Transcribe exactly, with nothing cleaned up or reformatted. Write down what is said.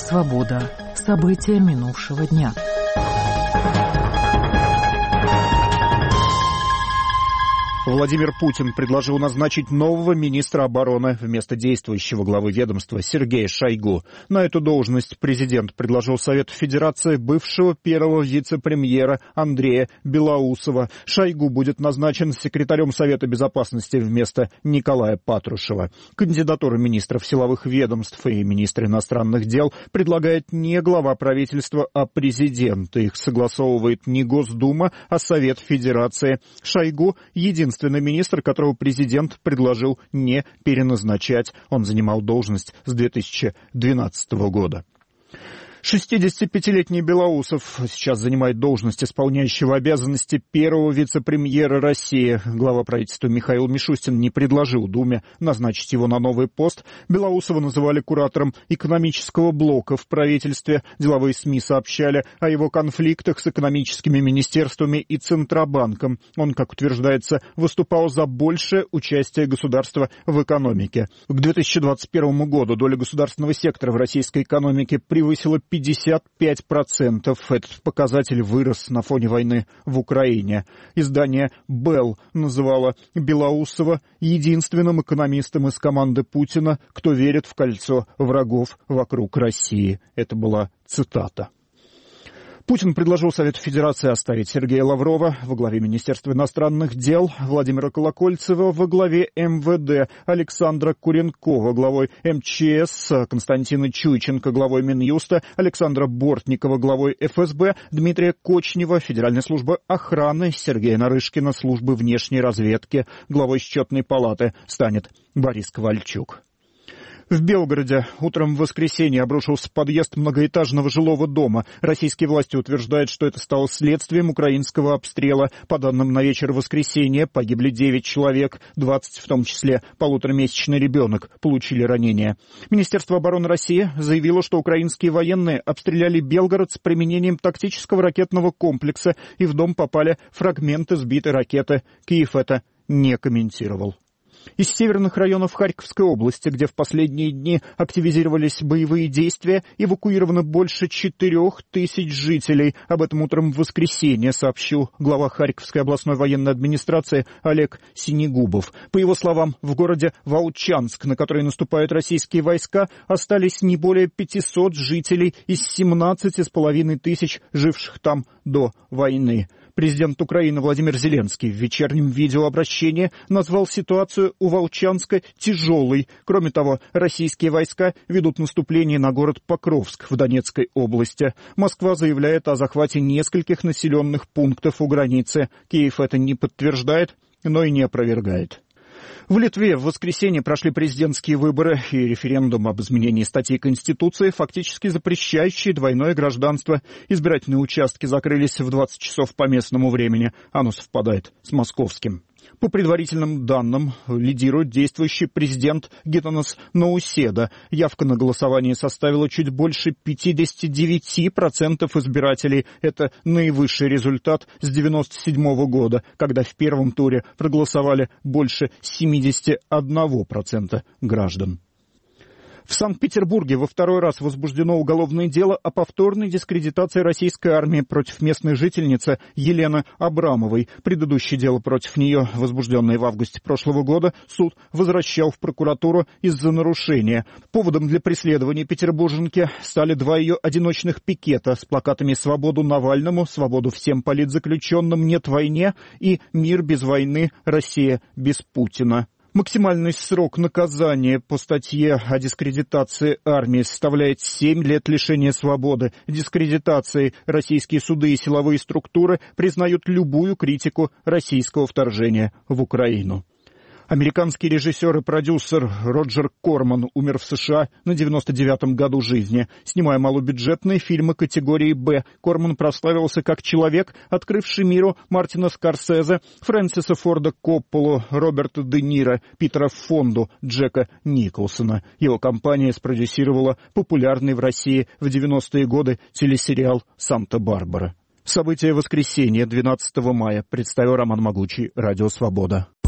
«Свобода». События минувшего дня. Владимир Путин предложил назначить нового министра обороны вместо действующего главы ведомства Сергея Шойгу. На эту должность президент предложил Совету Федерации бывшего первого вице-премьера Андрея Белоусова. Шойгу будет назначен секретарем Совета Безопасности вместо Николая Патрушева. Кандидатуры министров силовых ведомств и министра иностранных дел предлагает не глава правительства, а президент. Их согласовывает не Госдума, а Совет Федерации. Шойгу — единственный министр, которого президент предложил не переназначать. Он занимал должность с две тысячи двенадцатого года. шестидесятипятилетний Белоусов сейчас занимает должность исполняющего обязанности первого вице-премьера России. Глава правительства Михаил Мишустин не предложил Думе назначить его на новый пост. Белоусова называли куратором экономического блока в правительстве. Деловые СМИ сообщали о его конфликтах с экономическими министерствами и Центробанком. Он, как утверждается, выступал за большее участие государства в экономике. К две тысячи двадцать первому году доля государственного сектора в российской экономике превысила пятьдесят пять процентов. Этот показатель вырос на фоне войны в Украине. Издание «Белл» называло Белоусова единственным экономистом из команды Путина, кто верит в кольцо врагов вокруг России. Это была цитата. Путин предложил Совету Федерации оставить Сергея Лаврова во главе Министерства иностранных дел, Владимира Колокольцева во главе эм вэ дэ, Александра Куренкова главой эм че эс, Константина Чуйченко главой Минюста, Александра Бортникова главой эф эс бэ, Дмитрия Кочнева Федеральной службы охраны, Сергея Нарышкина службы внешней разведки. Главой счетной палаты станет Борис Ковальчук. В Белгороде утром в воскресенье обрушился подъезд многоэтажного жилого дома. Российские власти утверждают, что это стало следствием украинского обстрела. По данным на вечер воскресенья погибли девять человек, двадцать, в том числе полуторамесячный ребенок, получили ранения. Министерство обороны России заявило, что украинские военные обстреляли Белгород с применением тактического ракетного комплекса, и в дом попали фрагменты сбитой ракеты. Киев это не комментировал. Из северных районов Харьковской области, где в последние дни активизировались боевые действия, эвакуировано больше четырех тысяч жителей. Об этом утром в воскресенье сообщил глава Харьковской областной военной администрации Олег Синегубов. По его словам, в городе Волчанск, на который наступают российские войска, остались не более пятисот жителей из семнадцати с половиной тысяч, живших там до войны. Президент Украины Владимир Зеленский в вечернем видеообращении назвал ситуацию у Волчанска тяжелой. Кроме того, российские войска ведут наступление на город Покровск в Донецкой области. Москва заявляет о захвате нескольких населенных пунктов у границы. Киев это не подтверждает, но и не опровергает. В Литве в воскресенье прошли президентские выборы и референдум об изменении статьи Конституции, фактически запрещающий двойное гражданство. Избирательные участки закрылись в двадцать часов по местному времени. Оно совпадает с московским. По предварительным данным, лидирует действующий президент Гитанас Науседа. Явка на голосование составила чуть больше пятьдесят девять процентов избирателей. Это наивысший результат с девяносто седьмого года, когда в первом туре проголосовали больше семьдесят один процент граждан. В Санкт-Петербурге во второй раз возбуждено уголовное дело о повторной дискредитации российской армии против местной жительницы Елены Абрамовой. Предыдущее дело против нее, возбужденное в августе прошлого года, суд возвращал в прокуратуру из-за нарушения. Поводом для преследования петербурженки стали два ее одиночных пикета с плакатами «Свободу Навальному», «Свободу всем политзаключенным», «Нет войне» и «Мир без войны, Россия без Путина». Максимальный срок наказания по статье о дискредитации армии составляет семь лет лишения свободы. Дискредитацией российские суды и силовые структуры признают любую критику российского вторжения в Украину. Американский режиссер и продюсер Роджер Корман умер в США на девяносто девятом году жизни. Снимая малобюджетные фильмы категории «Б», Корман прославился как человек, открывший миру Мартина Скорсезе, Фрэнсиса Форда Копполу, Роберта Де Ниро, Питера Фонду, Джека Николсона. Его компания спродюсировала популярный в России в девяностые годы телесериал «Санта-Барбара». События воскресенья, двенадцатого мая, представил Роман Могучий, Радио Свобода.